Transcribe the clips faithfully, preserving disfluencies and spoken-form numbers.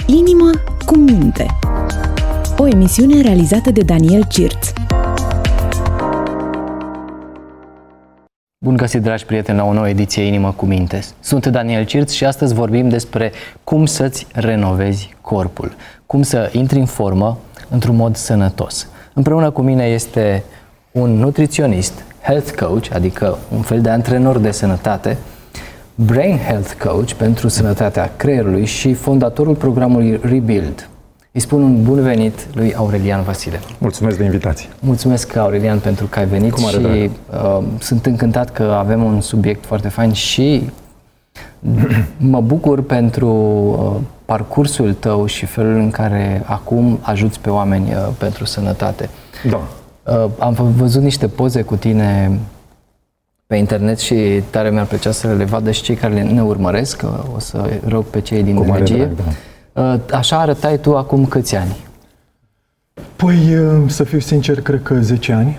Inimă cu minte. O emisiune realizată de Daniel Cirț. Bun găsit, dragi prieteni, la o nouă ediție Inimă cu minte. Sunt Daniel Cirț și astăzi vorbim despre cum să-ți renovezi corpul, cum să intri în formă într-un mod sănătos. Împreună cu mine este un nutriționist, health coach, adică un fel de antrenor de sănătate, brain health coach pentru sănătatea creierului și fondatorul programului Rebuild. Îi spun un bun venit lui Aurelian Vasile. Mulțumesc de invitație. Mulțumesc, Aurelian, pentru că ai venit și uh, sunt încântat că avem un subiect foarte fain și mă bucur pentru uh, parcursul tău și felul în care acum ajuți pe oameni uh, pentru sănătate. Da. Uh, am văzut niște poze cu tine pe internet și tare mi-ar plăcea să le vadă și cei care ne urmăresc. Uh, o să rog pe cei din regie. Drag, da. Așa arătai tu acum câți ani? Păi, să fiu sincer, cred că zece ani.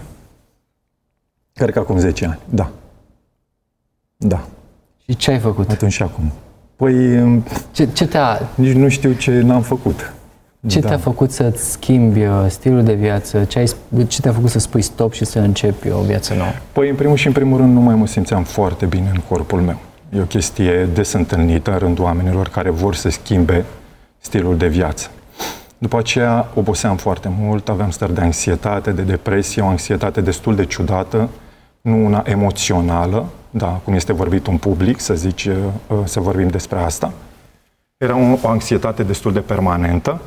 Cred că acum zece ani, da. Da. Și ce ai făcut? Atunci și acum. Păi, ce, ce te-a... nici nu știu ce n-am făcut. Ce da. te-a făcut să-ți schimbi stilul de viață? Ce, ai, ce te-a făcut să spui stop și să începi o viață nouă? Păi, în primul și în primul rând, nu mai mă simțeam foarte bine în corpul meu. E o chestie des întâlnită în rândul oamenilor care vor să schimbe stilul de viață. După aceea oboseam foarte mult, aveam stări de anxietate, de depresie, o anxietate destul de ciudată, nu una emoțională, da, cum este vorbit în public, să zici, să vorbim despre asta. Era o anxietate destul de permanentă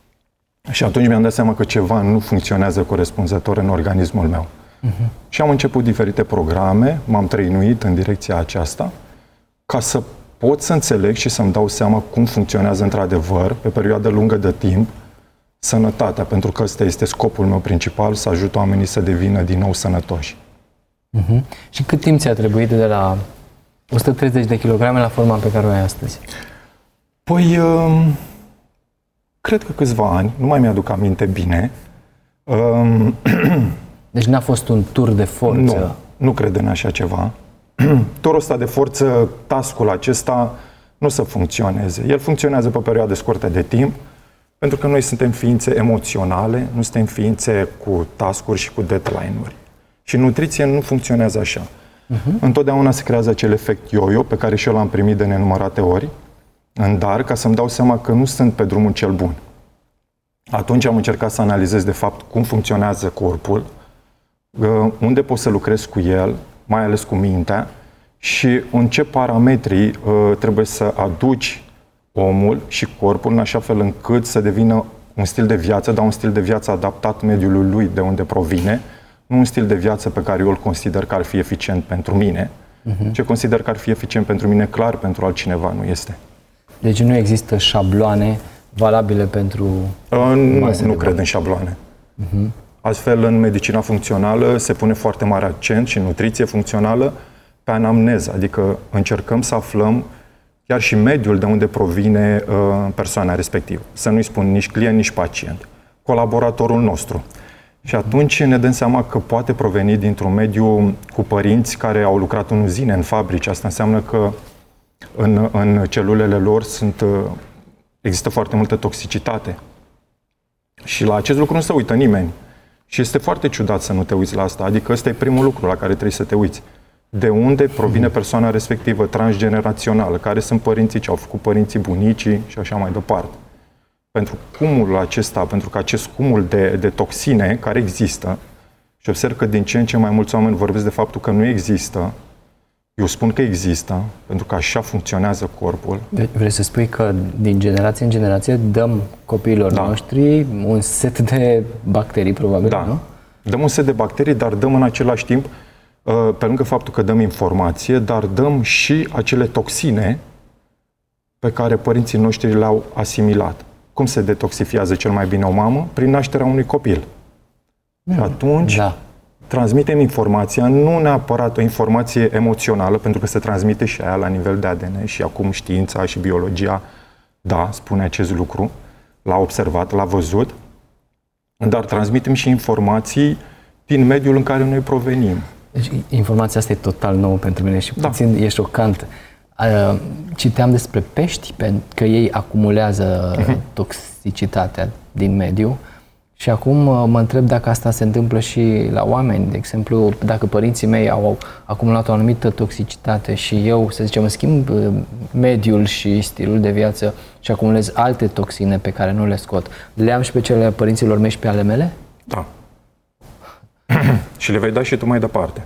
și atunci mi-am dat seama că ceva nu funcționează corespunzător în organismul meu. Uh-huh. Și am început diferite programe, m-am trăinuit în direcția aceasta, ca să pot să înțeleg și să-mi dau seama cum funcționează într-adevăr, pe perioadă lungă de timp, sănătatea, pentru că ăsta este scopul meu principal, să ajut oamenii să devină din nou sănătoși. Uh-huh. Și cât timp ți-a trebuit de la o sută treizeci de kilograme la forma pe care o ai astăzi? Păi, um, cred că câțiva ani, nu mai mi-aduc aminte bine. Um, deci n-a fost un tur de forță? Nu, nu cred în așa ceva. Turul ăsta de forță, task-ul acesta, nu o să funcționeze. El funcționează pe perioade scurte de timp, pentru că noi suntem ființe emoționale, nu suntem ființe cu task-uri și cu deadline-uri. Și nutriție nu funcționează așa. Uh-huh. Întotdeauna se creează acel efect yo-yo, pe care și eu l-am primit de nenumărate ori, în dar, ca să-mi dau seama că nu sunt pe drumul cel bun. Atunci am încercat să analizez, de fapt, cum funcționează corpul, unde pot să lucrez cu el, mai ales cu mintea, și în ce parametri uh, trebuie să aduci omul și corpul în așa fel încât să devină un stil de viață, dar un stil de viață adaptat mediului lui de unde provine, nu un stil de viață pe care eu îl consider că ar fi eficient pentru mine. Uh-huh. Ce consider că ar fi eficient pentru mine, clar pentru altcineva nu este. Deci nu există șabloane valabile pentru uh, Nu, nu cred în șabloane. Uh-huh. Astfel, în medicina funcțională se pune foarte mare accent și în nutriție funcțională pe anamneză, adică încercăm să aflăm chiar și mediul de unde provine uh, persoana respectivă. Să nu-i spun nici client, nici pacient. Colaboratorul nostru. Și atunci ne dăm seama că poate proveni dintr-un mediu cu părinți care au lucrat în uzine, în fabrici. Asta înseamnă că în, în celulele lor sunt, uh, există foarte multă toxicitate. Și la acest lucru nu se uită nimeni. Și este foarte ciudat să nu te uiți la asta. Adică ăsta e primul lucru la care trebuie să te uiți. De unde provine persoana respectivă, transgenerațională, care sunt părinții, ce au făcut părinții, bunicii și așa mai departe. Pentru cumulul acesta, pentru că acest cumul de, de toxine care există, și observ că din ce în ce mai mulți oameni vorbesc de faptul că nu există, eu spun că există, pentru că așa funcționează corpul. Vrei să spui că din generație în generație dăm copiilor da. noștri un set de bacterii, probabil, da. nu? Dăm un set de bacterii, dar dăm în același timp, pe lângă faptul că dăm informație, dar dăm și acele toxine pe care părinții noștri le-au asimilat. Cum se detoxifiază cel mai bine o mamă? Prin nașterea unui copil. Mm. Și atunci da. transmitem informația, nu neapărat o informație emoțională, pentru că se transmite și aia la nivel de A D N și acum știința și biologia, da, spune acest lucru, l-a observat, l-a văzut, dar transmitem și informații din mediul în care noi provenim. Deci informația asta e total nouă pentru mine și da. puțin e șocant. Citeam despre pești, că ei acumulează uh-huh. toxicitatea din mediu și acum mă întreb dacă asta se întâmplă și la oameni. De exemplu, dacă părinții mei au acumulat o anumită toxicitate și eu, să zicem, îmi schimb mediul și stilul de viață și acumulez alte toxine pe care nu le scot, le am și pe cele părinților mei și pe ale mele? Da. Și le vei da și tu mai departe.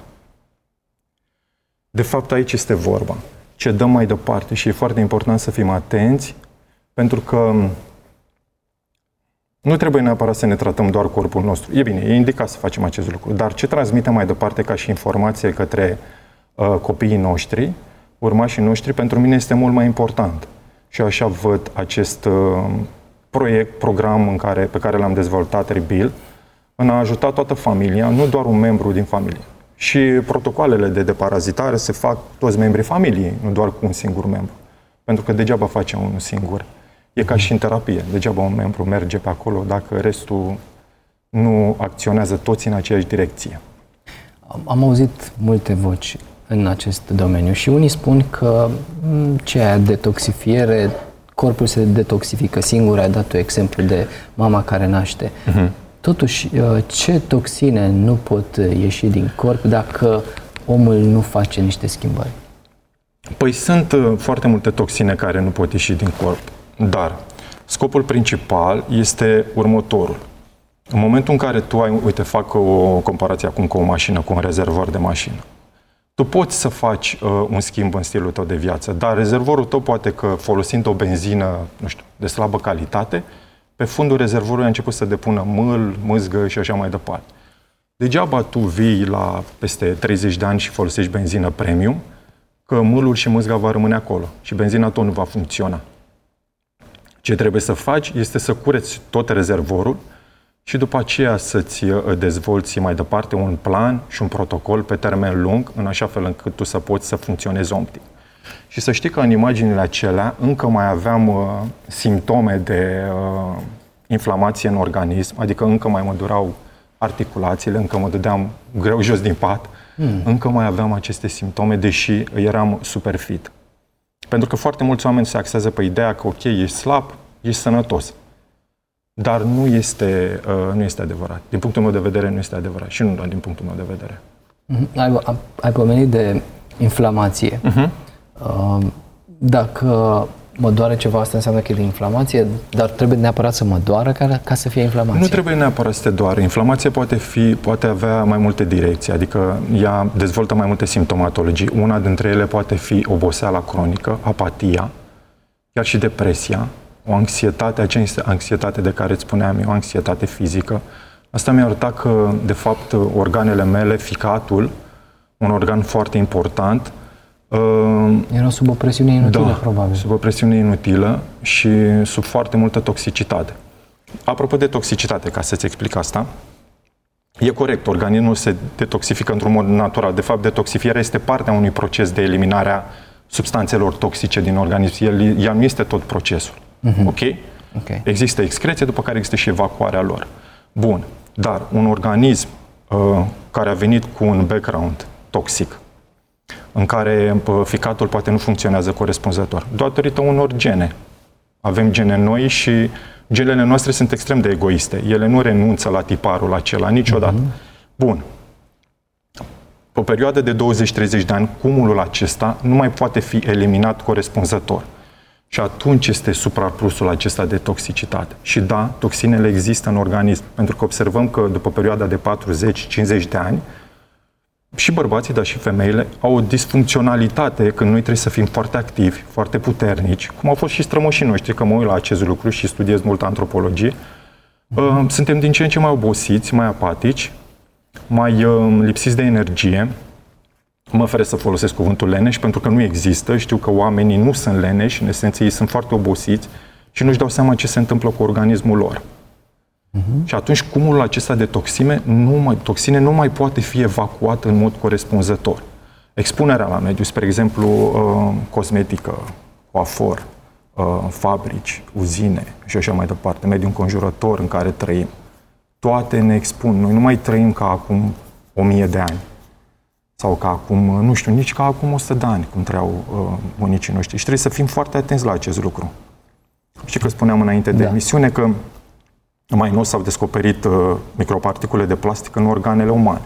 De fapt, aici este vorba. Ce dăm mai departe și e foarte important să fim atenți, pentru că nu trebuie neapărat să ne tratăm doar corpul nostru. E bine, e indicat să facem acest lucru, dar ce transmitem mai departe ca și informație către uh, copiii noștri, urmașii noștri, pentru mine este mult mai important. Și așa văd acest uh, proiect, program în care, pe care l-am dezvoltat, Rebuild, în a ajuta toată familia, nu doar un membru din familie. Și protocoalele de deparazitare se fac toți membrii familiei, nu doar cu un singur membru. Pentru că degeaba face unul singur. E ca și în terapie. Degeaba un membru merge pe acolo dacă restul nu acționează toți în aceeași direcție. Am auzit multe voci în acest domeniu și unii spun că ce aia detoxifiere, corpul se detoxifică singur. Ai dat tu exemplu de mama care naște. Uh-huh. Totuși, ce toxine nu pot ieși din corp dacă omul nu face niște schimbări? Păi sunt foarte multe toxine care nu pot ieși din corp, dar scopul principal este următorul. În momentul în care tu ai, uite, fac o comparație acum cu o mașină, cu un rezervor de mașină. Tu poți să faci uh, un schimb în stilul tău de viață, dar rezervorul tău poate că folosind o benzină, nu știu, de slabă calitate, pe fundul rezervorului a început să depună mâl, mâzgă și așa mai departe. Degeaba tu vii la peste treizeci de ani și folosești benzină premium, că mâlul și mâzga va rămâne acolo și benzina tot nu va funcționa. Ce trebuie să faci este să cureți tot rezervorul și după aceea să-ți dezvolți mai departe un plan și un protocol pe termen lung, în așa fel încât tu să poți să funcționezi optim. Și să știi că în imaginile acelea încă mai aveam uh, simptome de uh, inflamație în organism, adică încă mai mă durau articulațiile, încă mă dădeam greu jos din pat, mm. încă mai aveam aceste simptome, deși eram super fit. Pentru că foarte mulți oameni se axează pe ideea că, ok, ești slab, ești sănătos. Dar nu este, uh, nu este adevărat. Din punctul meu de vedere, nu este adevărat. Și nu doar din punctul meu de vedere. Mm-hmm. Ai, ai pomenit de inflamație. Mm-hmm. Uh, dacă mă doare ceva, asta înseamnă că e de inflamație, dar trebuie neapărat să mă doară ca, ca să fie inflamație. Nu trebuie neapărat să te doară. Inflamația poate, fi, poate avea mai multe direcții, adică ea dezvoltă mai multe simptomatologii. Una dintre ele poate fi oboseala cronică, apatia, chiar și depresia, o anxietate, acea anxietate de care îți spuneam eu, o anxietate fizică. Asta mi-a arătat că, de fapt, organele mele, ficatul, un organ foarte important, Uh, Erau sub o presiune inutilă, da, probabil. sub o presiune inutilă și sub foarte multă toxicitate. Apropo de toxicitate, ca să-ți explic asta, e corect, organismul se detoxifică într-un mod natural. De fapt, detoxifierea este partea unui proces de eliminare a substanțelor toxice din organism. El, ea nu este tot procesul. Uh-huh. Ok? Okay. Există excreție, după care există și evacuarea lor. Bun. Dar un organism uh, care a venit cu un background toxic, în care ficatul poate nu funcționează corespunzător, datorită unor gene. Avem gene noi și genele noastre sunt extrem de egoiste. Ele nu renunță la tiparul acela niciodată. Mm-hmm. Bun. Pe o perioadă de douăzeci treizeci de ani, cumulul acesta nu mai poate fi eliminat corespunzător. Și atunci este supraplusul acesta de toxicitate. Și da, toxinele există în organism, pentru că observăm că după perioada de patruzeci cincizeci de ani, și bărbații, dar și femeile au o disfuncționalitate când noi trebuie să fim foarte activi, foarte puternici, cum au fost și strămoșii noștri, că mă uit la acest lucru și studiez multă antropologie. Uh, suntem din ce în ce mai obosiți, mai apatici, mai uh, lipsiți de energie. Mă feresc să folosesc cuvântul leneși, pentru că nu există. Știu că oamenii nu sunt leneși, în esență ei sunt foarte obosiți și nu-și dau seama ce se întâmplă cu organismul lor. Uh-huh. Și atunci cumulul acesta de toxine nu, mai, toxine nu mai poate fi evacuat în mod corespunzător. Expunerea la mediu, spre exemplu, uh, cosmetică, coafor, uh, fabrici, uzine și așa mai departe, mediul înconjurător în care trăim, toate ne expun. Noi nu mai trăim ca acum o mie de ani. sau ca acum, nu știu, nici ca acum o sută de ani, cum trăiau uh, bunicii noștri. Și trebuie să fim foarte atenți la acest lucru. Știi că spuneam înainte de da. emisiune că mai nou s-au descoperit uh, microparticule de plastic în organele umane.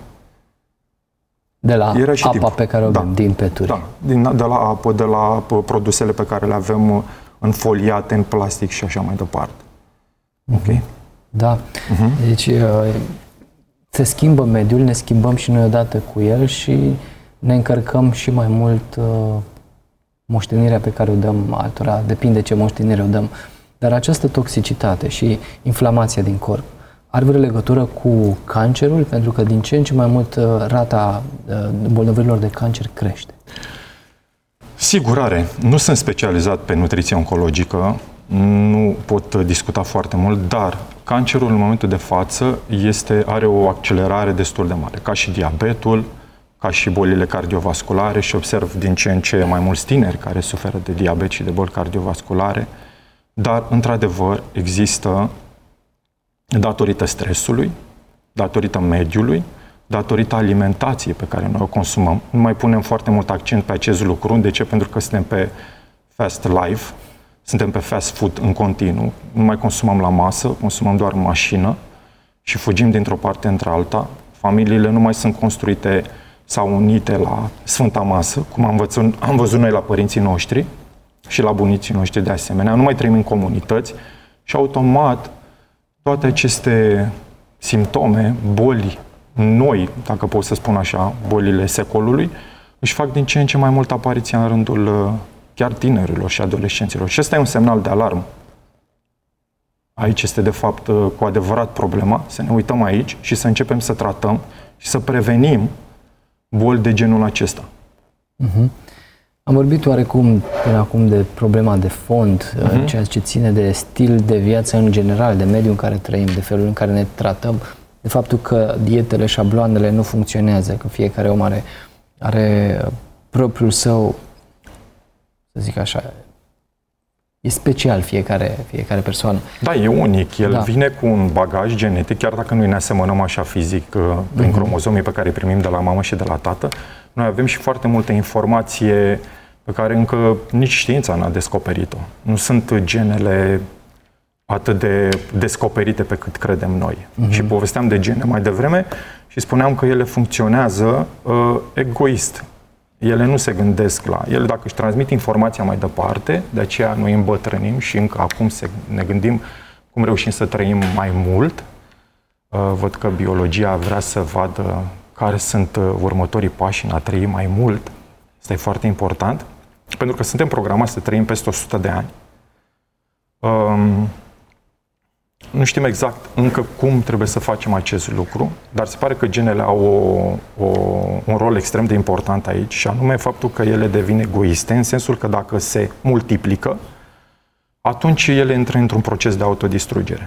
De la Era și apa timp. pe care o avem, da. din peturi. Da, din, de la apă, de la produsele pe care le avem înfoliate în plastic și așa mai departe. Uh-huh. Ok? Da. Uh-huh. Deci se schimbă mediul, ne schimbăm și noi odată cu el și ne încărcăm și mai mult uh, moștenirea pe care o dăm altora. Depinde ce moștenire o dăm. Dar această toxicitate și inflamația din corp are vreo legătură cu cancerul? Pentru că din ce în ce mai mult rata bolnavilor de cancer crește. Sigur are. Nu sunt specializat pe nutriție oncologică, nu pot discuta foarte mult, dar cancerul în momentul de față este, are o accelerare destul de mare, ca și diabetul, ca și bolile cardiovasculare și observ din ce în ce mai mulți tineri care suferă de diabet și de boli cardiovasculare, dar într-adevăr există datorită stresului, datorită mediului, datorită alimentației pe care noi o consumăm. Nu mai punem foarte mult accent pe acest lucru. De ce? Pentru că suntem pe fast life, suntem pe fast food în continuu, nu mai consumăm la masă, consumăm doar în mașină și fugim dintr-o parte într-alta. Familiile nu mai sunt construite sau unite la Sfânta Masă, cum am văzut, am văzut noi la părinții noștri și la bunicii noștri de asemenea. Nu mai trăim în comunități și automat toate aceste simptome, boli noi, dacă pot să spun așa, bolile secolului, își fac din ce în ce mai mult apariția în rândul chiar tinerilor și adolescenților. Și ăsta e un semnal de alarmă. Aici este, de fapt, cu adevărat problema, să ne uităm aici și să începem să tratăm și să prevenim boli de genul acesta. Uh-huh. Am vorbit oarecum până acum de problema de fond, uh-huh. ceea ce ține de stil de viață în general, de mediul în care trăim, de felul în care ne tratăm, de faptul că dietele, șabloanele nu funcționează, că fiecare om are, are propriul său, să zic așa, e special fiecare, fiecare persoană. Da, e unic. El da. vine cu un bagaj genetic, chiar dacă noi ne asemănăm așa fizic prin uh-huh. cromozomii pe care îi primim de la mamă și de la tată. Noi avem și foarte multă informație pe care încă nici știința n-a descoperit-o. Nu sunt genele atât de descoperite pe cât credem noi. Uh-huh. Și povesteam de gene mai devreme și spuneam că ele funcționează uh, egoist. Ele nu se gândesc la... Ele, dacă își transmit informația mai departe, de aceea noi îmbătrânim și încă acum se, ne gândim cum reușim să trăim mai mult. Uh, văd că biologia vrea să vadă care sunt uh, următorii pași în a trăi mai mult. Asta e foarte important, pentru că suntem programați să trăim peste o sută de ani. Um, nu știm exact încă cum trebuie să facem acest lucru, dar se pare că genele au o, o, un rol extrem de important aici, și anume faptul că ele devin egoiste, în sensul că dacă se multiplică, atunci ele intră într-un proces de autodistrugere.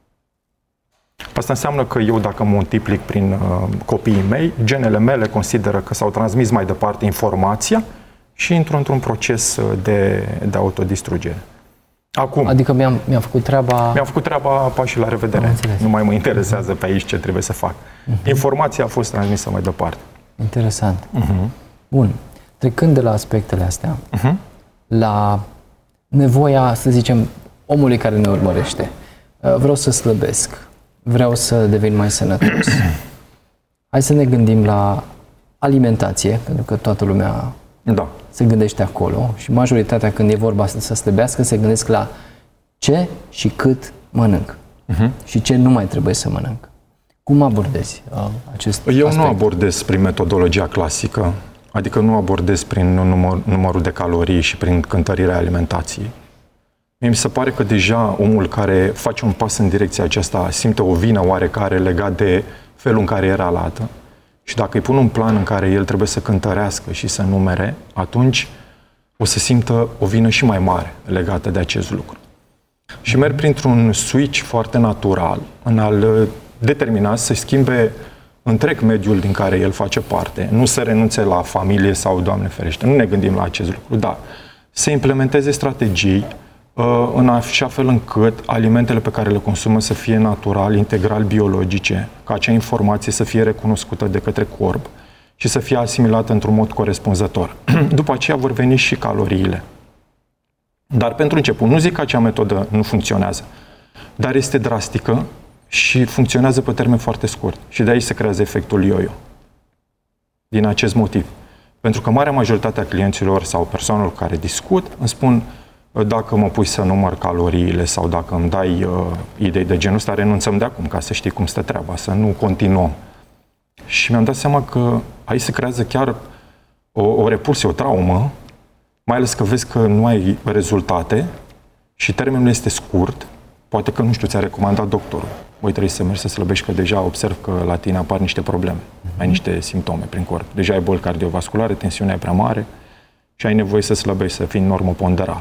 Asta înseamnă că eu, dacă mă multiplic prin uh, copiii mei, genele mele consideră că s-au transmis mai departe informația și intru într-un proces de, de autodistrugere. Acum, adică mi-am, mi-am făcut treaba... Mi-am făcut treaba, pa și la revedere. Nu mai mă interesează pe aici ce trebuie să fac. Uh-huh. Informația a fost transmisă mai departe. Interesant. Uh-huh. Bun. Trecând de la aspectele astea, uh-huh. la nevoia, să zicem, omului care ne urmărește. Vreau să slăbesc. Vreau să devin mai sănătos. Hai să ne gândim la alimentație, pentru că toată lumea da. se gândește acolo și majoritatea, când e vorba să slăbească, se gândesc la ce și cât mănânc uh-huh. și ce nu mai trebuie să mănânc. Cum abordezi uh, acest Eu aspect? nu abordez prin metodologia clasică, adică nu abordez prin număr, numărul de calorii și prin cântărirea alimentației. Mie mi se pare că deja omul care face un pas în direcția aceasta simte o vină oarecare legat de felul în care era lată. Și dacă îi pun un plan în care el trebuie să cântărească și să numere, atunci o să simtă o vină și mai mare legată de acest lucru. Și merg printr-un switch foarte natural în a-l determina să schimbe întreg mediul din care el face parte. Nu să renunțe la familie sau, Doamne ferește, nu ne gândim la acest lucru, dar să implementeze strategii în așa fel încât alimentele pe care le consumă să fie natural, integral, biologice, ca acea informație să fie recunoscută de către corp și să fie asimilată într-un mod corespunzător. După aceea vor veni și caloriile. Dar pentru început, nu zic că acea metodă nu funcționează, dar este drastică și funcționează pe termen foarte scurt. Și de aici se creează efectul yo-yo. Din acest motiv. Pentru că marea majoritate a clienților sau persoanelor care discut îmi spun dacă mă pui să număr caloriile sau dacă îmi dai uh, idei de genul ăsta, renunțăm de acum, ca să știi cum stă treaba, să nu continuăm. Și mi-am dat seama că aici se creează chiar o, o repulsie, o traumă, mai ales că vezi că nu ai rezultate și termenul este scurt, poate că, nu știu, ți-a recomandat doctorul. Voi trebuie să mergi să slăbești, că deja observ că la tine apar niște probleme, mm-hmm. ai niște simptome prin corp. Deja ai boli cardiovasculare, tensiunea e prea mare și ai nevoie să slăbești, să fii normoponderal.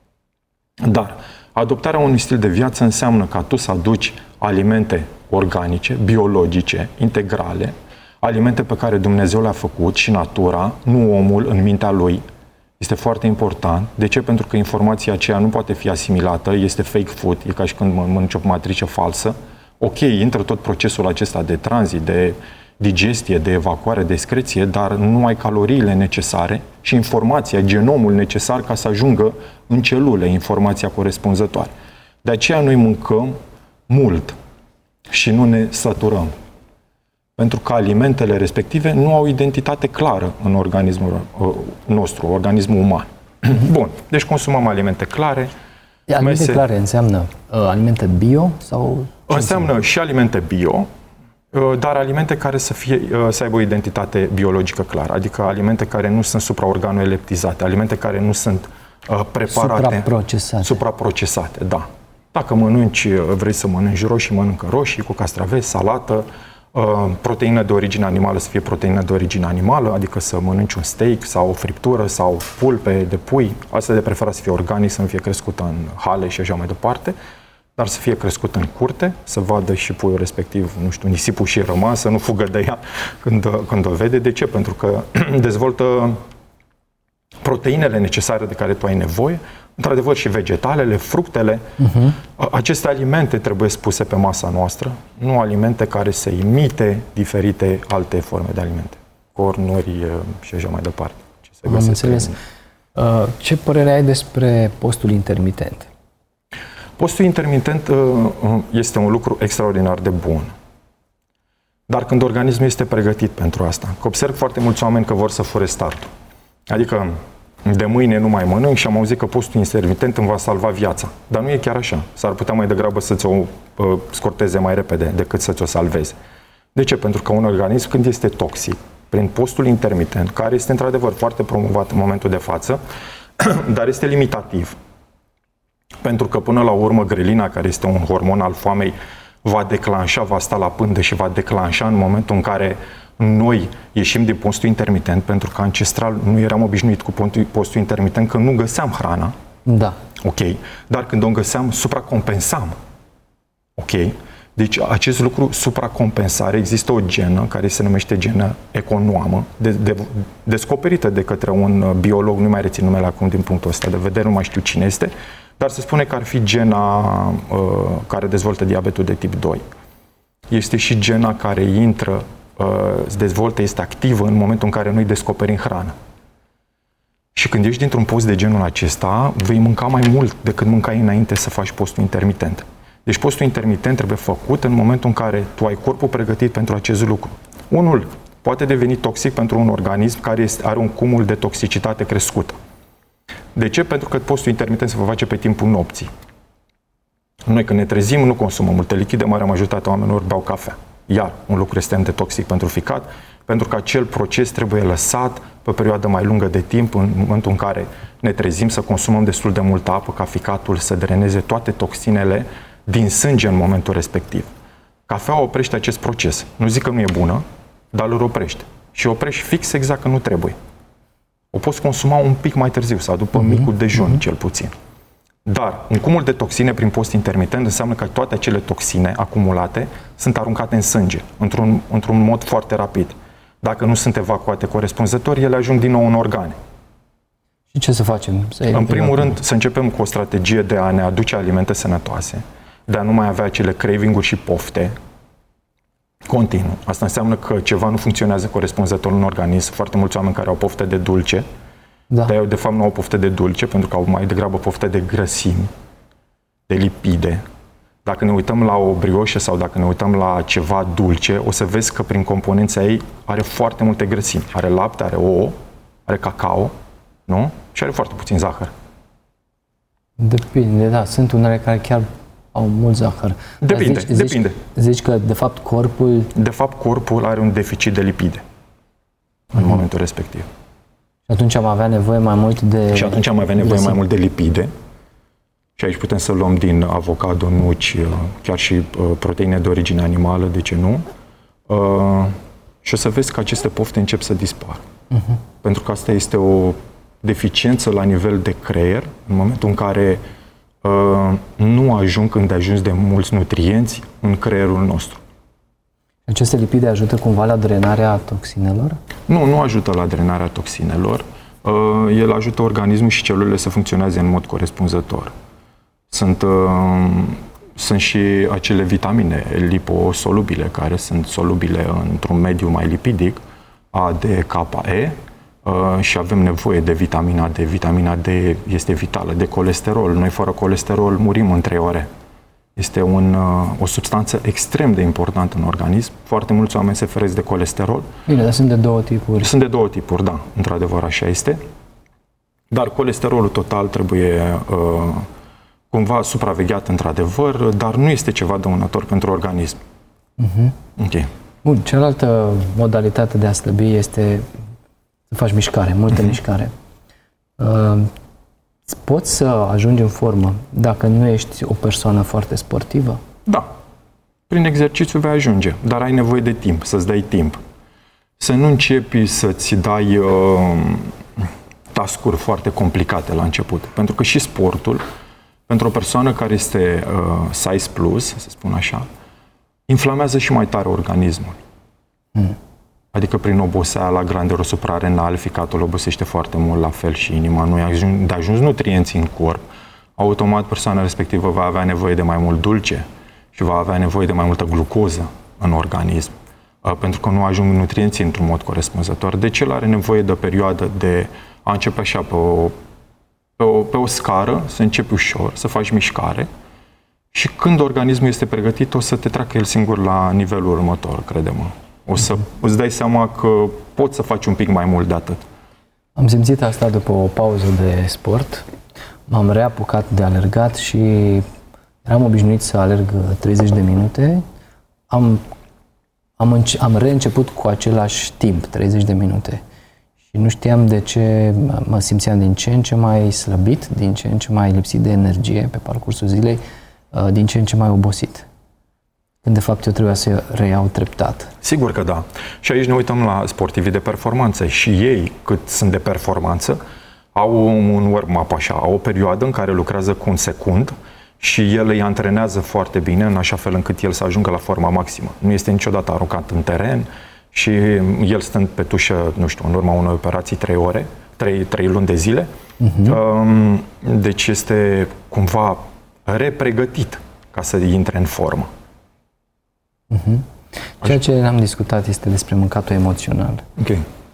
Dar adoptarea unui stil de viață înseamnă ca tu să aduci alimente organice, biologice, integrale, alimente pe care Dumnezeu le-a făcut și natura, nu omul în mintea lui. Este foarte important. De ce? Pentru că informația aceea nu poate fi asimilată, este fake food, e ca și când mănânci o matrice falsă. Ok, intră tot procesul acesta de tranzit, de digestie, de evacuare, de excreție, dar nu ai caloriile necesare și informația, genomul necesar ca să ajungă în celule, informația corespunzătoare. De aceea noi mâncăm mult și nu ne săturăm. Pentru că alimentele respective nu au identitate clară în organismul nostru, organismul uman. Bun, deci consumăm alimente clare. Alimente mese... clare înseamnă uh, alimente bio sau... Înseamnă și alimente bio, uh, dar alimente care să, fie, uh, să aibă o identitate biologică clară, adică alimente care nu sunt supraorganoleptizate, alimente care nu sunt uh, preparate... Supraprocesate. Supraprocesate, da. Dacă mănânci, vrei să mănânci roșii, mănâncă roșii cu castraveți, salată, proteină de origine animală să fie proteină de origine animală, adică să mănânci un steak sau o friptură sau pulpe de pui, asta de preferat să fie organic, să nu fie crescută în hale și așa mai departe, dar să fie crescută în curte, să vadă și puiul respectiv, nu știu, nisipul și rămas, să nu fugă de ea când, când o vede. De ce? Pentru că dezvoltă proteinele necesare de care tu ai nevoie, într-adevăr și vegetalele, fructele. Uh-huh. Aceste alimente trebuie spuse pe masa noastră, nu alimente care să imite diferite alte forme de alimente. Cornuri și așa mai departe. Ce se Am înțeles. Uh, ce părere ai despre postul intermitent? Postul intermitent uh, este un lucru extraordinar de bun. Dar când organismul este pregătit pentru asta, că observ foarte mulți oameni că vor să fure startul. Adică de mâine nu mai mănânc și am auzit că postul intermitent îmi va salva viața. Dar nu e chiar așa. S-ar putea mai degrabă să ți-o uh, scurteze mai repede decât să ți-o salveze. De ce? Pentru că un organism, când este toxic, prin postul intermitent, care este într-adevăr foarte promovat în momentul de față, dar este limitativ. Pentru că până la urmă grelina, care este un hormon al foamei, va declanșa, va sta la pândă și va declanșa în momentul în care noi ieșim din postul intermitent, pentru că ancestral nu eram obișnuit cu postul intermitent, că nu găseam hrana. Da. Ok. Dar când o găseam, supracompensam. Ok. Deci acest lucru, supracompensare, există o genă care se numește genă econoamă, de, de, descoperită de către un biolog, nu mai rețin numele acum din punctul ăsta de vedere, nu mai știu cine este, dar se spune că ar fi gena uh, care dezvoltă diabetul de tip doi. Este și gena care intră, se dezvoltă, este activă în momentul în care noi descoperim hrană. Și când ești dintr-un post de genul acesta, vei mânca mai mult decât mâncai înainte să faci postul intermitent. Deci postul intermitent trebuie făcut în momentul în care tu ai corpul pregătit pentru acest lucru. Unul poate deveni toxic pentru un organism care este, are un cumul de toxicitate crescută. De ce? Pentru că postul intermitent se va face pe timpul nopții. Noi când ne trezim nu consumăm multe lichide, marea majoritate a oamenilor beau cafea. Iar un lucru extrem de toxic pentru ficat, pentru că acel proces trebuie lăsat pe o perioadă mai lungă de timp, în momentul în care ne trezim să consumăm destul de multă apă, ca ficatul să dreneze toate toxinele din sânge în momentul respectiv. Cafeaua oprește acest proces. Nu zic că nu e bună, dar îl oprește. Și oprești fix exact că nu trebuie. O poți consuma un pic mai târziu sau după mm-hmm. micul dejun, mm-hmm. cel puțin. Dar un cumul de toxine prin post intermitent înseamnă că toate acele toxine acumulate sunt aruncate în sânge, într-un, într-un mod foarte rapid. Dacă nu sunt evacuate corespunzător, ele ajung din nou în organe. Și ce să facem? Să în primul rând, să începem cu o strategie de a ne aduce alimente sănătoase, de a nu mai avea acele craving-uri și pofte, Continuu. Asta înseamnă că ceva nu funcționează corespunzător în organism. Foarte mulți oameni care au poftă de dulce, da. Dar eu de fapt nu au poftă de dulce, pentru că au mai degrabă poftă de grăsimi, de lipide. Dacă ne uităm la o brioșă sau dacă ne uităm la ceva dulce, o să vezi că prin componența ei are foarte multe grăsimi. Are lapte, are ouă, are cacao, nu? Și are foarte puțin zahăr. Depinde, da. Sunt unele care chiar au mult zahăr. Depinde, zici, depinde. Zici, zici că, de fapt, corpul... De fapt, corpul are un deficit de lipide mm-hmm. în momentul respectiv. Și atunci am avea nevoie mai mult de... Și atunci am avea nevoie grăsimi. mai mult de lipide. Și aici putem să luăm din avocado, nuci, chiar și proteine de origine animală, de ce nu? Și o să vezi că aceste pofte încep să dispară. Uh-huh. Pentru că asta este o deficiență la nivel de creier, în momentul în care uh, nu ajung când ajungi de mulți nutrienți în creierul nostru. Aceste lipide ajută cumva la drenarea toxinelor? Nu, nu ajută la drenarea toxinelor. Uh, el ajută organismul și celulele să funcționeze în mod corespunzător. Sunt, uh, sunt și acele vitamine liposolubile, care sunt solubile într-un mediu mai lipidic, A, D, K, E, uh, și avem nevoie de vitamina D. Vitamina D este vitală, de colesterol. Noi fără colesterol murim în trei ore. Este un, uh, o substanță extrem de importantă în organism. Foarte mulți oameni se feresc de colesterol. Bine, dar sunt de două tipuri. Sunt de două tipuri, da, într-adevăr așa este. Dar colesterolul total trebuie uh, cumva supravegheat într-adevăr, dar nu este ceva dăunător pentru organism. Uh-huh. Ok. Bun, cealaltă modalitate de a slăbi este să faci mișcare, multă uh-huh. mișcare. Uh, poți să ajungi în formă dacă nu ești o persoană foarte sportivă? Da. Prin exercițiu vei ajunge, dar ai nevoie de timp, să-ți dai timp. Să nu începi să-ți dai uh, task-uri foarte complicate la început. Pentru că și sportul, pentru o persoană care este uh, size plus, să spun așa, inflamează și mai tare organismul. Mm. Adică prin oboseala, granderul suprarenal, ficatul obosește foarte mult, la fel și inima. Nu e de ajuns nutrienții în corp. Automat persoana respectivă va avea nevoie de mai mult dulce și va avea nevoie de mai multă glucoză în organism. Uh, pentru că nu ajung nutrienții într-un mod corespunzător. Deci el are nevoie de o perioadă de a începe așa pe o, pe o, pe o scară, să începi ușor, să faci mișcare. Și când organismul este pregătit, o să te treacă el singur la nivelul următor, crede-mă. O să îți dai seama că poți să faci un pic mai mult de atât. Am simțit asta după o pauză de sport. M-am reapucat de alergat și eram obișnuit să alerg treizeci de minute. Am, am, înce- am reînceput cu același timp, treizeci de minute. Și nu știam de ce mă simțeam din ce în ce mai slăbit, din ce în ce mai lipsit de energie pe parcursul zilei, din ce în ce mai obosit. Când de fapt eu trebuia să reiau treptat. Sigur că da. Și aici ne uităm la sportivii de performanță. Și ei, cât sunt de performanță, au un warm-up așa, au o perioadă în care lucrează cu un secund și el îi antrenează foarte bine, în așa fel încât el să ajungă la forma maximă. Nu este niciodată aruncat în teren și el stând pe tușă, nu știu, în urma unei operații trei ore, trei, trei luni de zile. Uh-huh. Deci este cumva repregătit ca să intre în formă. Uh-huh. Ceea ce am discutat este despre mâncatul emoțional. Ok.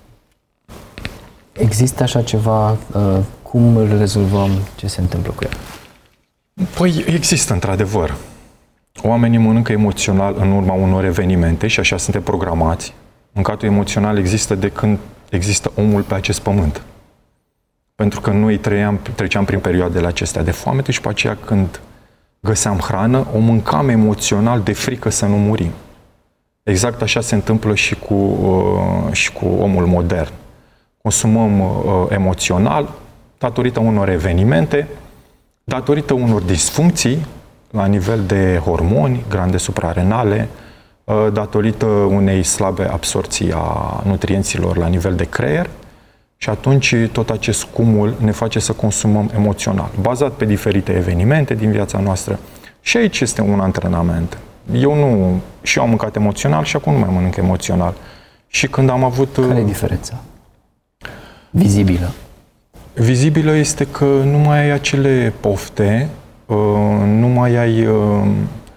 Există așa ceva? Uh, cum îl rezolvăm? Ce se întâmplă cu el? Păi există, într-adevăr. Oamenii mănâncă emoțional în urma unor evenimente și așa suntem programați. Mâncatul emoțional există de când există omul pe acest pământ. Pentru că noi trăiam, treceam prin perioadele acestea de foamete și pe aceea când găseam hrană, o mâncam emoțional de frică să nu murim. Exact așa se întâmplă și cu, uh, și cu omul modern. Consumăm uh, emoțional datorită unor evenimente, datorită unor disfuncții la nivel de hormoni, grande suprarenale, uh, datorită unei slabe absorții a nutrienților la nivel de creier. Și atunci tot acest cumul ne face să consumăm emoțional, bazat pe diferite evenimente din viața noastră. Și aici este un antrenament. Eu nu, și eu am mâncat emoțional și acum nu mai mănânc emoțional. Și când am avut... Care e diferența? Vizibilă. Vizibilă este că nu mai ai acele pofte, nu mai ai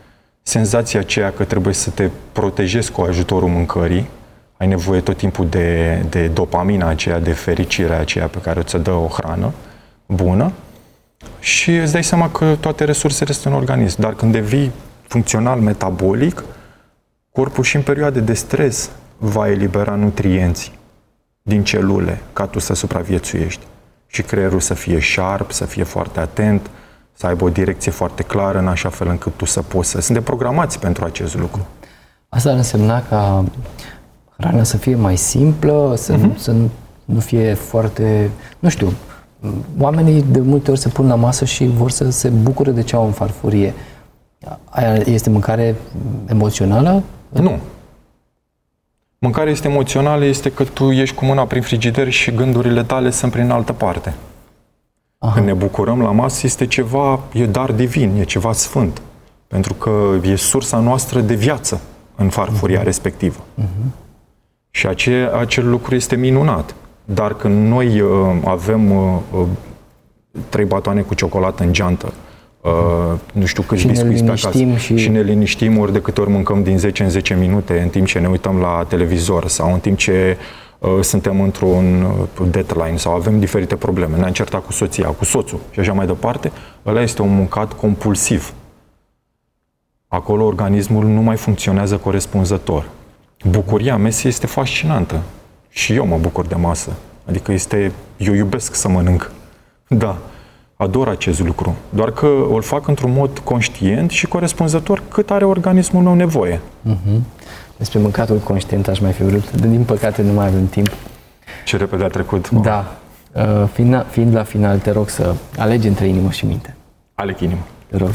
senzația aceea că trebuie să te protejezi cu ajutorul mâncării, ai nevoie tot timpul de, de dopamina aceea, de fericirea aceea pe care ți-o dă o hrană bună și îți dai seama că toate resursele sunt în organism. Dar când devii funcțional metabolic, corpul și în perioade de stres va elibera nutrienți din celule ca tu să supraviețuiești și creierul să fie sharp, să fie foarte atent, să aibă o direcție foarte clară în așa fel încât tu să poți să... Suntem programați pentru acest lucru. Asta ar însemna ca hrana să fie mai simplă, să, uh-huh. să nu fie foarte... Nu știu, oamenii de multe ori se pun la masă și vor să se bucure de ce au în farfurie. Aia este mâncare emoțională? Nu. Mâncarea este emoțională, este că tu ești cu mâna prin frigider și gândurile tale sunt prin altă parte. Aha. Când ne bucurăm la masă, este ceva, e dar divin, e ceva sfânt. Pentru că e sursa noastră de viață în farfuria uh-huh. respectivă. Uh-huh. Și ace, acel lucru este minunat. Dar când noi uh, avem uh, uh, trei batoane cu ciocolată în geantă, uh, nu știu câți biscuiți pe acasă, și... și ne liniștim ori de câte ori mâncăm din zece în zece minute, în timp ce ne uităm la televizor sau în timp ce uh, suntem într-un uh, deadline sau avem diferite probleme, ne-am certat cu soția, cu soțul și așa mai departe, ăla este un mâncat compulsiv. Acolo organismul nu mai funcționează corespunzător. Bucuria mesei este fascinantă. Și eu mă bucur de masă. Adică este... Eu iubesc să mănânc. Da. Ador acest lucru. Doar că îl fac într-un mod conștient și corespunzător cât are organismul meu nevoie. Uh-huh. Despre mâncatul conștient aș mai fi vrut. Din păcate nu mai avem timp. Ce repede a trecut. Da. Uh, fiind, fiind la final, te rog să alegi între inimă și minte. Aleg inimă. Te rog.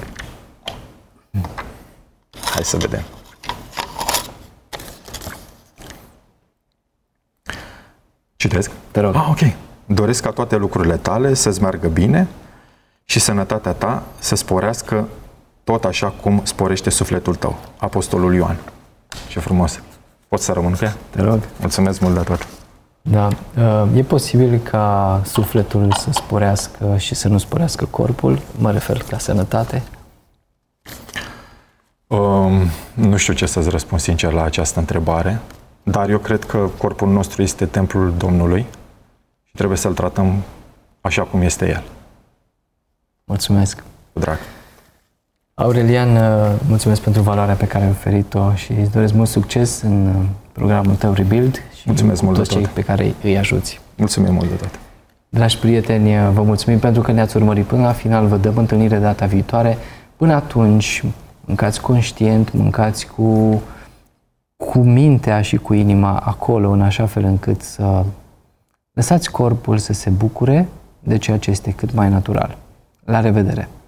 Hai să vedem. Citesc? Te rog. Ah, ok. Doresc ca toate lucrurile tale să-ți meargă bine și sănătatea ta să sporească tot așa cum sporește sufletul tău. Apostolul Ioan. Ce frumos. Poți să rămân cu ea? Te rog. Mulțumesc mult de tot. Da. E posibil ca sufletul să sporească și să nu sporească corpul? Mă refer la sănătate? Um, nu știu ce să-ți răspund sincer la această întrebare, dar eu cred că corpul nostru este templul Domnului și trebuie să-l tratăm așa cum este el. Mulțumesc. Cu drag. Aurelian, mulțumesc pentru valoarea pe care ai oferit-o și îți doresc mult succes în programul tău Rebuild și mulțumesc cu mult toți de tot. cei pe care îi ajuți. Mulțumim mult de tot. Dragi prieteni, vă mulțumim pentru că ne-ați urmărit până la final. Vă dăm întâlnire data viitoare. Până atunci, mâncați conștient, mâncați cu, cu mintea și cu inima acolo, în așa fel încât să lăsați corpul să se bucure de ceea ce este cât mai natural. La revedere!